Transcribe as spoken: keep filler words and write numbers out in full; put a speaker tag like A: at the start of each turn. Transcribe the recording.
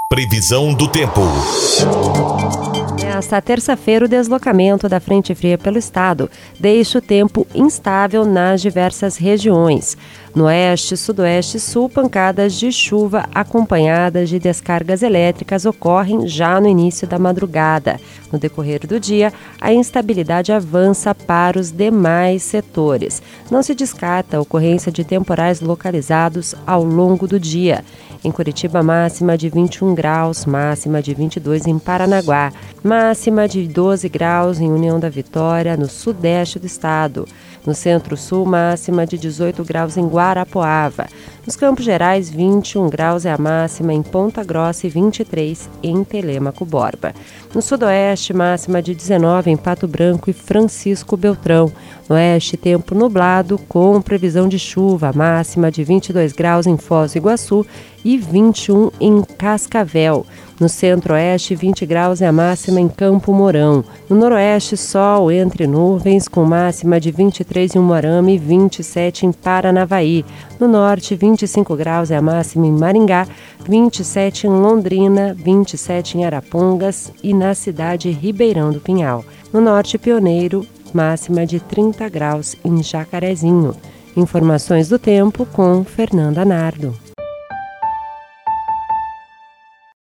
A: Previsão do tempo.
B: Nesta terça-feira, o deslocamento da frente fria pelo estado deixa o tempo instável nas diversas regiões. No oeste, sudoeste e sul, pancadas de chuva acompanhadas de descargas elétricas ocorrem já no início da madrugada. No decorrer do dia, a instabilidade avança para os demais setores. Não se descarta a ocorrência de temporais localizados ao longo do dia. Em Curitiba, máxima de vinte e um graus, máxima de vinte e dois em Paranaguá, máxima de doze graus em União da Vitória, no sudeste do estado. No centro-sul, máxima de dezoito graus em Guarapuava. Nos Campos Gerais, vinte e um graus é a máxima em Ponta Grossa e vinte e três em Telêmaco Borba. No sudoeste, máxima de dezenove em Pato Branco e Francisco Beltrão. No oeste, tempo nublado com previsão de chuva, máxima de vinte e dois graus em Foz do Iguaçu e vinte e um em Cascavel. No centro-oeste, vinte graus é a máxima em Campo Mourão. No noroeste, sol entre nuvens, com máxima de vinte e três em Umuarama e vinte e sete em Paranavaí. No norte, vinte e cinco graus é a máxima em Maringá, vinte e sete em Londrina, vinte e sete em Arapongas e na cidade Ribeirão do Pinhal. No norte, Pioneiro, máxima de trinta graus em Jacarezinho. Informações do tempo com Fernanda Nardo.